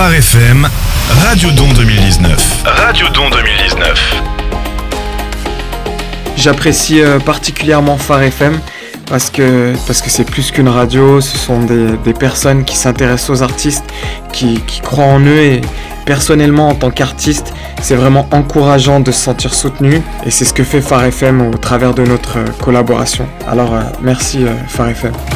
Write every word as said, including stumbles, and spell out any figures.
Phare F M, Radiodon deux mille dix-neuf. Radiodon deux mille dix-neuf. J'apprécie euh, particulièrement Phare F M parce que, parce que c'est plus qu'une radio, ce sont des, des personnes qui s'intéressent aux artistes, qui, qui croient en eux, et personnellement en tant qu'artiste, c'est vraiment encourageant de se sentir soutenu, et c'est ce que fait Phare F M au travers de notre euh, collaboration. Alors euh, merci euh, Phare F M.